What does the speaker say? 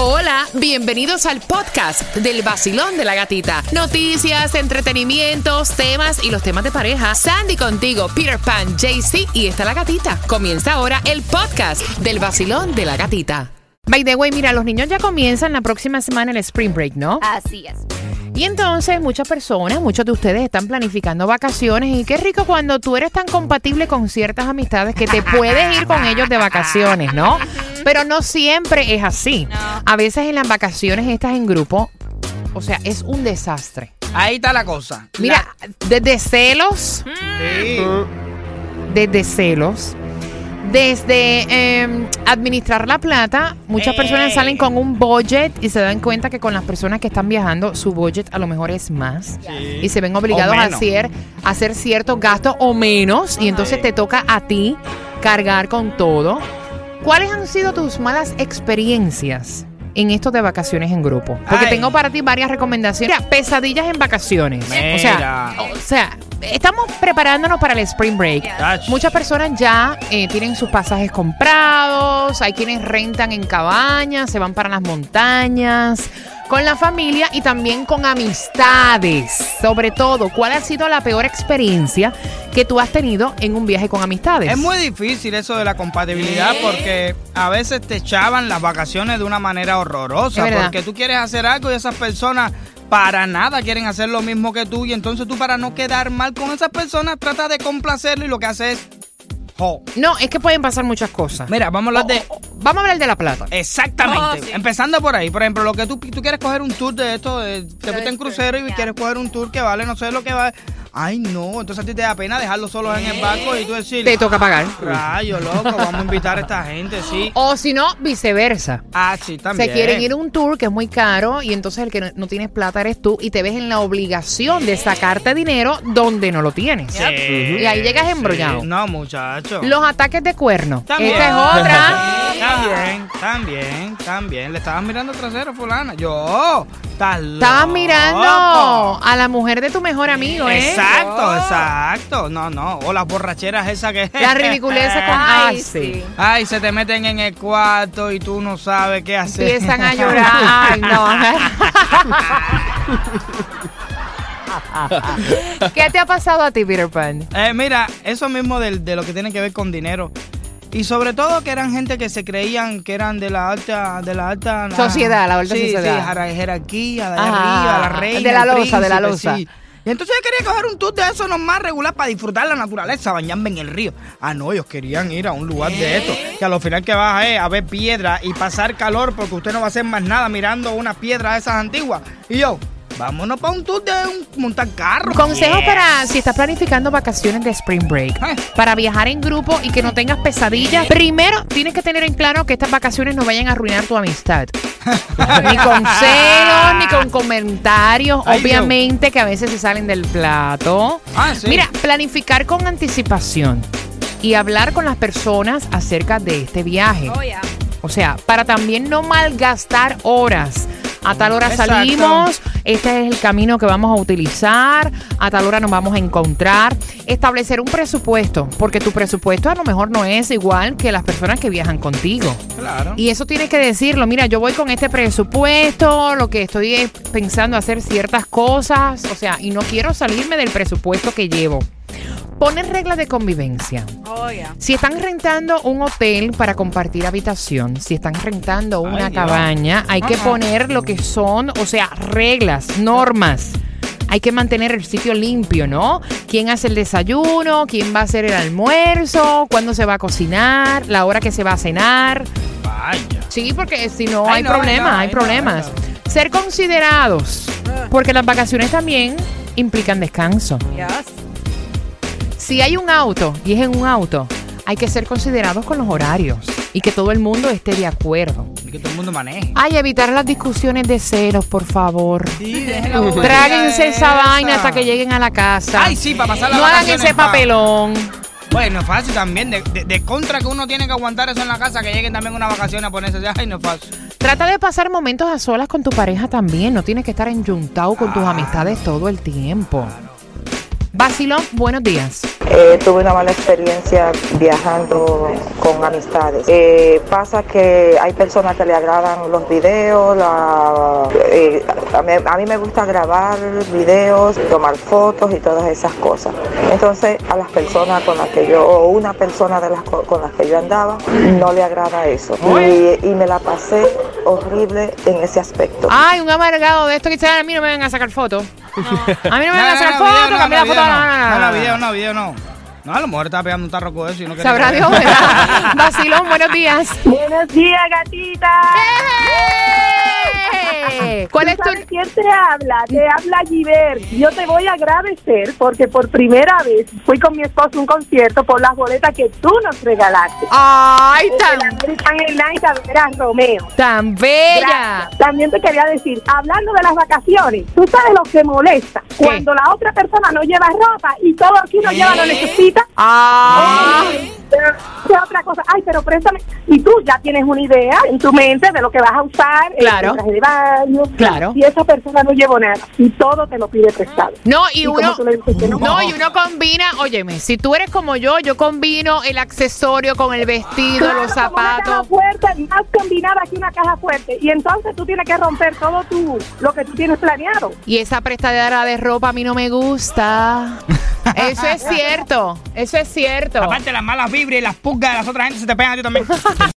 Hola, bienvenidos al podcast del Vacilón de la Gatita. Noticias, entretenimientos, temas y los temas de pareja. Sandy contigo, Peter Pan, JC y está la gatita. Comienza ahora el podcast del Vacilón de la Gatita. By the way, mira, los niños ya comienzan la próxima semana el Spring Break, ¿no? Así es. Y entonces muchas personas, muchos de ustedes están planificando vacaciones y qué rico cuando tú eres tan compatible con ciertas amistades que te puedes ir con ellos de vacaciones, ¿no? Pero no siempre es así. No. A veces en las vacaciones estas en grupo, o sea, es un desastre. Ahí está la cosa. Mira, desde celos, desde administrar la plata, muchas personas salen con un budget y se dan cuenta que con las personas que están viajando, su budget a lo mejor es más. Sí. Y se ven obligados a hacer ciertos gastos o menos. Y entonces te toca a ti cargar con todo. ¿Cuáles han sido tus malas experiencias en esto de vacaciones en grupo? Porque tengo para ti varias recomendaciones. Mira, pesadillas en vacaciones. Mira. O sea, estamos preparándonos para el Spring Break. Yes. Muchas personas ya tienen sus pasajes comprados. Hay quienes rentan en cabañas, se van para las montañas, con la familia y también con amistades. Sobre todo, ¿cuál ha sido la peor experiencia que tú has tenido en un viaje con amistades? Es muy difícil eso de la compatibilidad porque a veces te echaban las vacaciones de una manera horrorosa. Porque tú quieres hacer algo y esas personas para nada quieren hacer lo mismo que tú. Y entonces tú, para no quedar mal con esas personas, tratas de complacerlo y lo que haces es... No, es que pueden pasar muchas cosas. Mira, vamos a hablar Vamos a hablar de la plata. Exactamente. Sí. Empezando por ahí. Por ejemplo, lo que tú quieres coger un tour de esto, te fuiste en crucero y quieres coger un tour que vale, no sé lo que vale. Ay, no. Entonces a ti te da pena dejarlo solos en el barco y tú decir... Te toca pagar. Rayo, loco, vamos a invitar a esta gente, sí. O si no, viceversa. Ah, sí, también. Se quieren ir a un tour que es muy caro y entonces el que no tienes plata eres tú y te ves en la obligación de sacarte dinero donde no lo tienes. Sí, Y ahí llegas embrollado. Sí. No, muchacho. Los ataques de cuerno. También. Esta es otra. También. Le estabas mirando trasero, fulana. Yo. Estabas mirando a la mujer de tu mejor amigo, ¿eh? Exacto. No. O las borracheras esas que... La ridiculeza con... Ay, sí. sí. Ay, se te meten en el cuarto y tú no sabes qué hacer. Empiezan a llorar. Ay, no. ¿Qué te ha pasado a ti, Peter Pan? Mira, eso mismo de lo que tiene que ver con dinero. Y sobre todo que eran gente que se creían que eran de la alta sociedad, la alta sociedad. Sí, jerarquía, de arriba, la reina, de la el loza, de la príncipe, loza. sí. Y entonces yo quería coger un tour de eso nomás regular para disfrutar la naturaleza, bañarme en el río. Ah, no, ellos querían ir a un lugar de esto, que a lo final que vas a ver piedra y pasar calor porque usted no va a hacer más nada mirando una piedra de esas antiguas. Y yo... vámonos para un tour de montar carro. Consejos para si estás planificando vacaciones de Spring Break. Para viajar en grupo y que no tengas pesadillas. Primero, tienes que tener en claro que estas vacaciones no vayan a arruinar tu amistad. Ni con celos, ni con comentarios. Ay, obviamente que a veces se salen del plato. Sí. Mira, planificar con anticipación y hablar con las personas acerca de este viaje. Oh, yeah. O sea, para también no malgastar horas. A tal hora Exacto. salimos, este es el camino que vamos a utilizar, a tal hora nos vamos a encontrar. Establecer un presupuesto, porque tu presupuesto a lo mejor no es igual que las personas que viajan contigo. Claro. Y eso tienes que decirlo, mira, yo voy con este presupuesto, lo que estoy es pensando hacer ciertas cosas, o sea, y no quiero salirme del presupuesto que llevo. Poner reglas de convivencia. Oh, yeah. Si están rentando un hotel para compartir habitación, si están rentando una Dios. cabaña, hay que poner lo que son, o sea, reglas, normas. Hay que mantener el sitio limpio, ¿no? ¿Quién hace el desayuno? ¿Quién va a hacer el almuerzo? ¿Cuándo se va a cocinar? ¿La hora que se va a cenar? Vaya. Sí, porque si no Ay, hay no, problemas, ay, no, hay ay, problemas. no. Ser considerados, porque las vacaciones también implican descanso. Yes. Si hay un auto y es en un auto, hay que ser considerados con los horarios y que todo el mundo esté de acuerdo. Y que todo el mundo maneje. Ay, evitar las discusiones de celos, por favor. Sí, dejen la bobería Tráguense esa esa vaina hasta que lleguen a la casa. Ay, sí, para pasar la No hagan ese papelón. Bueno, es fácil también. De contra que uno tiene que aguantar eso en la casa, que lleguen también una vacación a ponerse. Ay, no es fácil. Trata de pasar momentos a solas con tu pareja también. No tienes que estar enyuntado con tus amistades todo el tiempo. Vacilón, buenos días. Tuve una mala experiencia viajando con amistades. Pasa que hay personas que le agradan los videos, a mí me gusta grabar videos, tomar fotos y todas esas cosas. Entonces a las personas con las que yo, o una persona con las que yo andaba, no le agrada eso. Y me la pasé horrible en ese aspecto. Ay, un amargado de esto que a mí no me vengan a sacar fotos. A mí no me vengan a sacar fotos, cambiar la foto. No, a lo mejor estaba pegando un tarro con eso y no quería. Sabrá Dios, ¿verdad? Vacilón, buenos días. Buenos días, gatita. ¿Cuál es tu...? ¿Quién te habla? Te habla Giver. Yo te voy a agradecer porque por primera vez fui con mi esposo a un concierto por las boletas que tú nos regalaste. ¡Ay, tan! American Airlines a ver a Romeo. ¡Tan bella! Gracias. También te quería decir, hablando de las vacaciones, tú sabes lo que molesta. ¿Qué? Cuando la otra persona no lleva ropa y todo aquí no lleva lo necesita. ¿Qué otra cosa? Ay, pero préstame. Y tú ya tienes una idea en tu mente de lo que vas a usar. Claro. El traje de baño. Claro. Y esa persona no lleva nada. Y todo te lo pide prestado. No, y uno... como tú le dices que no. Y uno combina... Óyeme, si tú eres como yo combino el accesorio con el vestido, Claro, los como una caja zapatos. fuerte, más combinada que una caja fuerte. Y entonces tú tienes que romper todo lo que tú tienes planeado. Y esa prestadera de ropa a mí no me gusta. Eso es cierto. Eso es cierto. Aparte, las malas vibras y las pulgas de las otras gente se te pegan a ti también.